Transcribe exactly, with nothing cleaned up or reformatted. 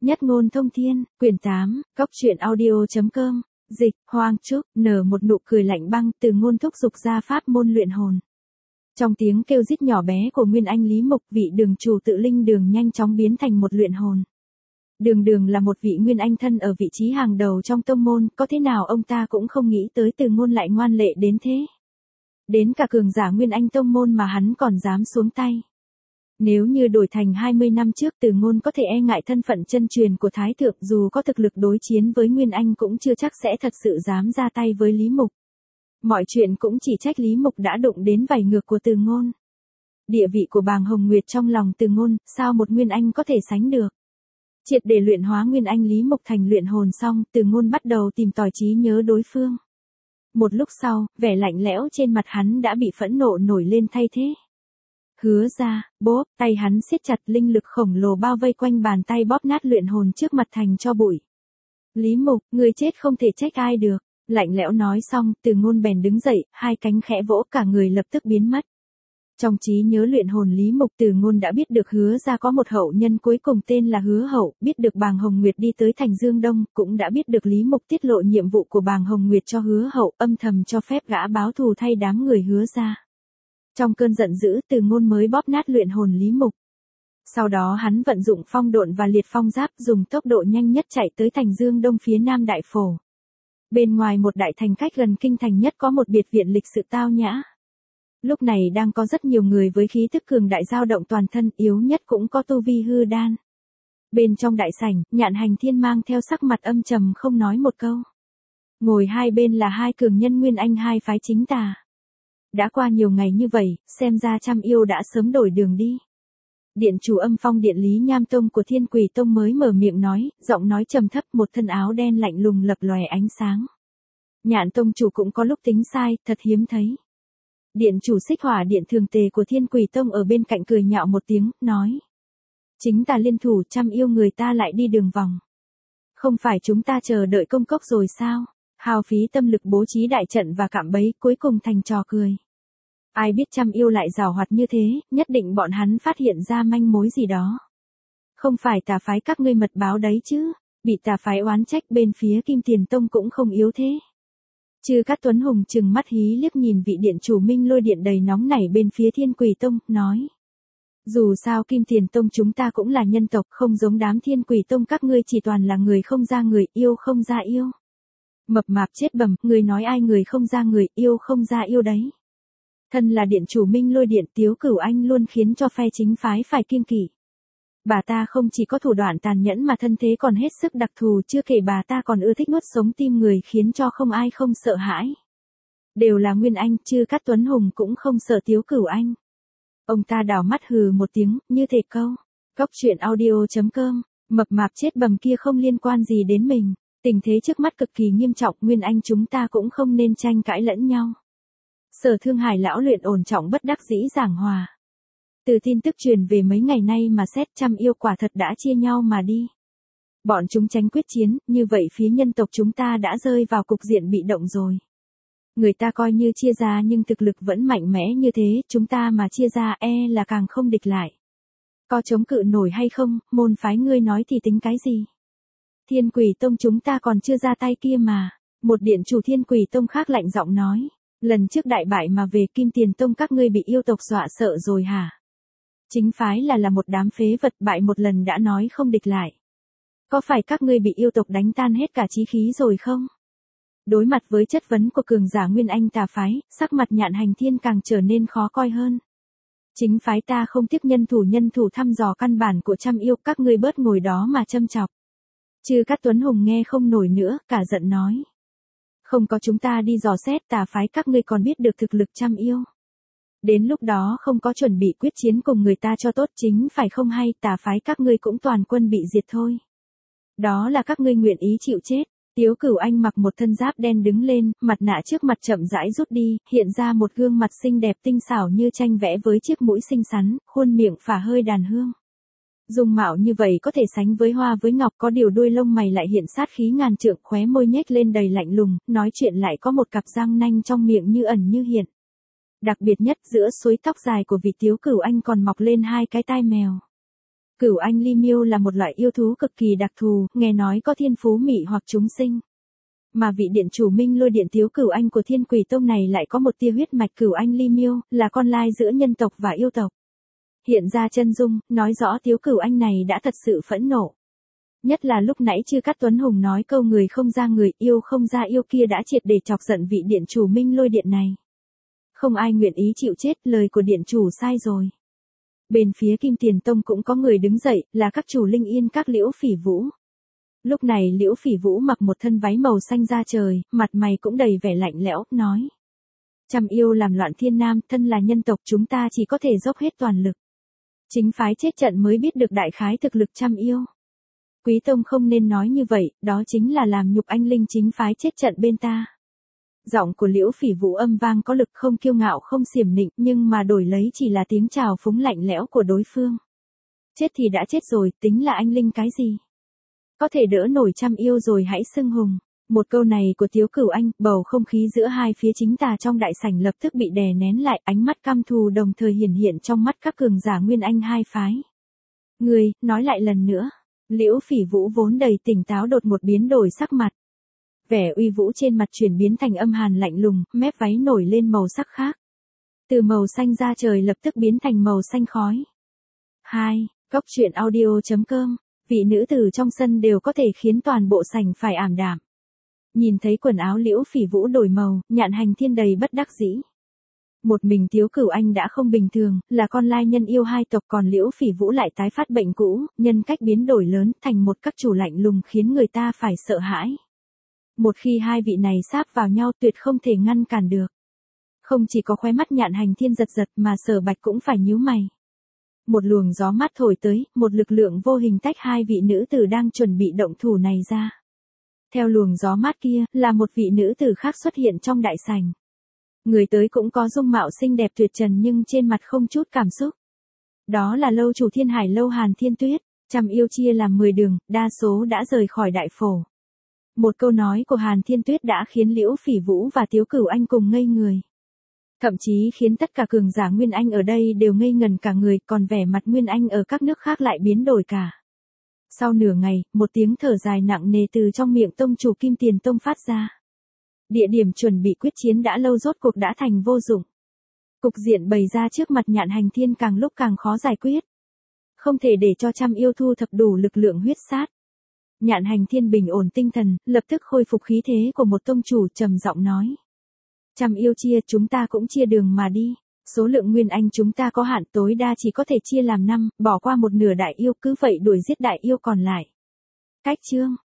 Nhất ngôn thông thiên, quyển tám, cốc truyện audio.com, dịch, Hoang Trúc, nở một nụ cười lạnh băng, Từ Ngôn thúc giục ra pháp môn luyện hồn. Trong tiếng kêu rít nhỏ bé của Nguyên Anh Lý Mục, vị đường chủ tự linh đường nhanh chóng biến thành một luyện hồn. Đường đường là một vị Nguyên Anh thân ở vị trí hàng đầu trong tông môn, có thế nào ông ta cũng không nghĩ tới Từ Ngôn lại ngoan lệ đến thế. Đến cả cường giả Nguyên Anh tông môn mà hắn còn dám xuống tay. Nếu như đổi thành hai mươi năm trước, Từ Ngôn có thể e ngại thân phận chân truyền của Thái Thượng, dù có thực lực đối chiến với Nguyên Anh cũng chưa chắc sẽ thật sự dám ra tay với Lý Mục. Mọi chuyện cũng chỉ trách Lý Mục đã đụng đến vảy ngược của Từ Ngôn. Địa vị của Bàng Hồng Nguyệt trong lòng Từ Ngôn, sao một Nguyên Anh có thể sánh được. Triệt để luyện hóa Nguyên Anh Lý Mục thành luyện hồn xong, Từ Ngôn bắt đầu tìm tòi trí nhớ đối phương. Một lúc sau, vẻ lạnh lẽo trên mặt hắn đã bị phẫn nộ nổi lên thay thế. Hứa ra, bóp, tay hắn siết chặt, linh lực khổng lồ bao vây quanh bàn tay bóp nát luyện hồn trước mặt thành cho bụi. Lý Mục, người chết không thể trách ai được. Lạnh lẽo nói xong, Từ Ngôn bèn đứng dậy, hai cánh khẽ vỗ, cả người lập tức biến mất. Trong trí nhớ luyện hồn Lý Mục, Từ Ngôn đã biết được Hứa ra có một hậu nhân cuối cùng tên là Hứa Hậu, biết được Bàng Hồng Nguyệt đi tới thành Dương Đông, cũng đã biết được Lý Mục tiết lộ nhiệm vụ của Bàng Hồng Nguyệt cho Hứa Hậu, âm thầm cho phép gã báo thù thay đám người Hứa ra. Trong cơn giận dữ, Từ Ngôn mới bóp nát luyện hồn Lý Mục. Sau đó hắn vận dụng phong độn và liệt phong giáp, dùng tốc độ nhanh nhất chạy tới thành Dương Đông phía nam đại phổ. Bên ngoài một đại thành cách gần kinh thành nhất có một biệt viện lịch sự tao nhã. Lúc này đang có rất nhiều người với khí tức cường đại dao động toàn thân, yếu nhất cũng có tu vi hư đan. Bên trong đại sảnh, Nhạn Hành Thiên mang theo sắc mặt âm trầm không nói một câu. Ngồi hai bên là hai cường nhân Nguyên Anh hai phái chính tà. Đã qua nhiều ngày như vậy, xem ra Trăm Yêu đã sớm đổi đường đi. Điện chủ Âm Phong Điện Lý Nham Tông của Thiên Quỷ Tông mới mở miệng nói, giọng nói trầm thấp, một thân áo đen lạnh lùng lập lòe ánh sáng. Nhạn Tông chủ cũng có lúc tính sai, thật hiếm thấy. Điện chủ Xích Hỏa Điện Thường Tề của Thiên Quỷ Tông ở bên cạnh cười nhạo một tiếng, nói. Chính ta liên thủ, Trăm Yêu người ta lại đi đường vòng. Không phải chúng ta chờ đợi công cốc rồi sao? Hao phí tâm lực bố trí đại trận và cạm bẫy, cuối cùng thành trò cười. Ai biết Trăm Yêu lại giàu hoạt như thế, nhất định bọn hắn phát hiện ra manh mối gì đó. Không phải tà phái các ngươi mật báo đấy chứ, bị tà phái oán trách, bên phía Kim Tiền Tông cũng không yếu thế. Chư Cát Tuấn Hùng trừng mắt hí liếc nhìn vị điện chủ Minh Lôi Điện đầy nóng nảy bên phía Thiên Quỷ Tông, nói. Dù sao Kim Tiền Tông chúng ta cũng là nhân tộc, không giống đám Thiên Quỷ Tông các ngươi chỉ toàn là người không ra người, yêu không ra yêu. Mập mạp chết bầm, người nói ai người không ra người, yêu không ra yêu đấy. Thân là điện chủ Minh Lôi Điện, Tiếu Cửu Anh luôn khiến cho phe chính phái phải kiêng kỵ. Bà ta không chỉ có thủ đoạn tàn nhẫn mà thân thế còn hết sức đặc thù, chưa kể bà ta còn ưa thích nuốt sống tim người, khiến cho không ai không sợ hãi. Đều là Nguyên Anh, Chư Cát Tuấn Hùng cũng không sợ Tiếu Cửu Anh. Ông ta đảo mắt hừ một tiếng, như thể câu. Cốc truyện audio.com, mập mạp chết bầm kia không liên quan gì đến mình. Tình thế trước mắt cực kỳ nghiêm trọng, Nguyên Anh chúng ta cũng không nên tranh cãi lẫn nhau. Sở Thương Hải lão luyện ổn trọng bất đắc dĩ giảng hòa. Từ tin tức truyền về mấy ngày nay mà xét, Trăm Yêu quả thật đã chia nhau mà đi. Bọn chúng tránh quyết chiến, như vậy phía nhân tộc chúng ta đã rơi vào cục diện bị động rồi. Người ta coi như chia ra nhưng thực lực vẫn mạnh mẽ như thế, chúng ta mà chia ra e là càng không địch lại. Có chống cự nổi hay không, môn phái ngươi nói thì tính cái gì? Thiên Quỷ Tông chúng ta còn chưa ra tay kia mà. Một điện chủ Thiên Quỷ Tông khác lạnh giọng nói. Lần trước đại bại mà về Kim Tiền Tông các ngươi bị yêu tộc dọa sợ rồi hả? Chính phái là là một đám phế vật, bại một lần đã nói không địch lại. Có phải các ngươi bị yêu tộc đánh tan hết cả chí khí rồi không? Đối mặt với chất vấn của cường giả Nguyên Anh tà phái, sắc mặt Nhạn Hành Thiên càng trở nên khó coi hơn. Chính phái ta không tiếc nhân thủ nhân thủ thăm dò căn bản của Trăm Yêu, các ngươi bớt ngồi đó mà châm chọc. Chư Cát Tuấn Hùng nghe không nổi nữa, cả giận nói. Không có chúng ta đi dò xét, tà phái các ngươi còn biết được thực lực Trăm Yêu. Đến lúc đó không có chuẩn bị quyết chiến cùng người ta cho tốt, chính phải không hay, tà phái các ngươi cũng toàn quân bị diệt thôi. Đó là các ngươi nguyện ý chịu chết. Tiếu Cửu Anh mặc một thân giáp đen đứng lên, mặt nạ trước mặt chậm rãi rút đi, hiện ra một gương mặt xinh đẹp tinh xảo như tranh vẽ với chiếc mũi xinh xắn, khuôn miệng phả hơi đàn hương. Dung mạo như vậy có thể sánh với hoa với ngọc, có điều đuôi lông mày lại hiện sát khí ngàn trượng, khóe môi nhếch lên đầy lạnh lùng, nói chuyện lại có một cặp răng nanh trong miệng như ẩn như hiện. Đặc biệt nhất, giữa suối tóc dài của vị Tiếu Cửu Anh còn mọc lên hai cái tai mèo. Cửu Anh Ly Miêu là một loại yêu thú cực kỳ đặc thù, nghe nói có thiên phú mị hoặc chúng sinh. Mà vị điện chủ Minh Lôi Điện Tiếu Cửu Anh của Thiên Quỷ Tông này lại có một tia huyết mạch Cửu Anh Ly Miêu, là con lai giữa nhân tộc và yêu tộc. Hiện ra chân dung, nói rõ Tiếu Cửu Anh này đã thật sự phẫn nộ. Nhất là lúc nãy Chư Cát Tuấn Hùng nói câu người không ra người, yêu không ra yêu kia đã triệt để chọc giận vị điện chủ Minh Lôi Điện này. Không ai nguyện ý chịu chết, lời của điện chủ sai rồi. Bên phía Kim Tiền Tông cũng có người đứng dậy, là các chủ Linh Yên các Liễu Phỉ Vũ. Lúc này Liễu Phỉ Vũ mặc một thân váy màu xanh da trời, mặt mày cũng đầy vẻ lạnh lẽo, nói. Trăm yêu làm loạn thiên nam, thân là nhân tộc chúng ta chỉ có thể dốc hết toàn lực. Chính phái chết trận mới biết được đại khái thực lực trăm yêu. Quý tông không nên nói như vậy, đó chính là làm nhục anh linh chính phái chết trận bên ta. Giọng của Liễu Phỉ Vũ âm vang có lực, không kiêu ngạo không xiểm nịnh, nhưng mà đổi lấy chỉ là tiếng chào phúng lạnh lẽo của đối phương. Chết thì đã chết rồi, tính là anh linh cái gì? Có thể đỡ nổi trăm yêu rồi hãy xưng hùng. Một câu này của Tiếu Cửu Anh, bầu không khí giữa hai phía chính tà trong đại sảnh lập tức bị đè nén lại, ánh mắt căm thù đồng thời hiển hiện trong mắt các cường giả Nguyên Anh hai phái. Người, nói lại lần nữa. Liễu Phỉ Vũ vốn đầy tỉnh táo đột một biến đổi sắc mặt. Vẻ uy vũ trên mặt chuyển biến thành âm hàn lạnh lùng, mép váy nổi lên màu sắc khác. Từ màu xanh da trời lập tức biến thành màu xanh khói. hai. Cốc truyện audio chấm com. Vị nữ tử trong sân đều có thể khiến toàn bộ sảnh phải ảm đạm. Nhìn thấy quần áo Liễu Phỉ Vũ đổi màu, Nhạn Hành Thiên đầy bất đắc dĩ. Một mình Tiếu Cửu Anh đã không bình thường, là con lai nhân yêu hai tộc, còn Liễu Phỉ Vũ lại tái phát bệnh cũ, nhân cách biến đổi lớn thành một các chủ lạnh lùng khiến người ta phải sợ hãi. Một khi hai vị này sáp vào nhau tuyệt không thể ngăn cản được. Không chỉ có khóe mắt Nhạn Hành Thiên giật giật mà Sở Bạch cũng phải nhíu mày. Một luồng gió mát thổi tới, một lực lượng vô hình tách hai vị nữ tử đang chuẩn bị động thủ này ra. Theo luồng gió mát kia, là một vị nữ tử khác xuất hiện trong đại sảnh. Người tới cũng có dung mạo xinh đẹp tuyệt trần nhưng trên mặt không chút cảm xúc. Đó là lâu chủ Thiên Hải Lâu Hàn Thiên Tuyết, trăm yêu chia làm mười đường, đa số đã rời khỏi đại phổ. Một câu nói của Hàn Thiên Tuyết đã khiến Liễu Phỉ Vũ và Tiếu Cửu Anh cùng ngây người. Thậm chí khiến tất cả cường giả Nguyên Anh ở đây đều ngây ngần cả người, còn vẻ mặt Nguyên Anh ở các nước khác lại biến đổi cả. Sau nửa ngày, một tiếng thở dài nặng nề từ trong miệng tông chủ Kim Tiền Tông phát ra. Địa điểm chuẩn bị quyết chiến đã lâu rốt cuộc đã thành vô dụng. Cục diện bày ra trước mặt Nhạn Hành Thiên càng lúc càng khó giải quyết. Không thể để cho trăm yêu thu thập đủ lực lượng huyết sát. Nhạn Hành Thiên bình ổn tinh thần, lập tức khôi phục khí thế của một tông chủ, trầm giọng nói. Trăm yêu chia, chúng ta cũng chia đường mà đi. Số lượng Nguyên Anh chúng ta có hạn, tối đa chỉ có thể chia làm năm, bỏ qua một nửa đại yêu, cứ vậy đuổi giết đại yêu còn lại. Cách chương